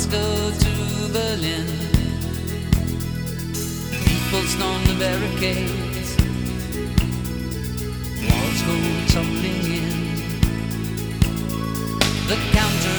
Moscow to Berlin. People storm the barricades, walls go tumbling in. The counter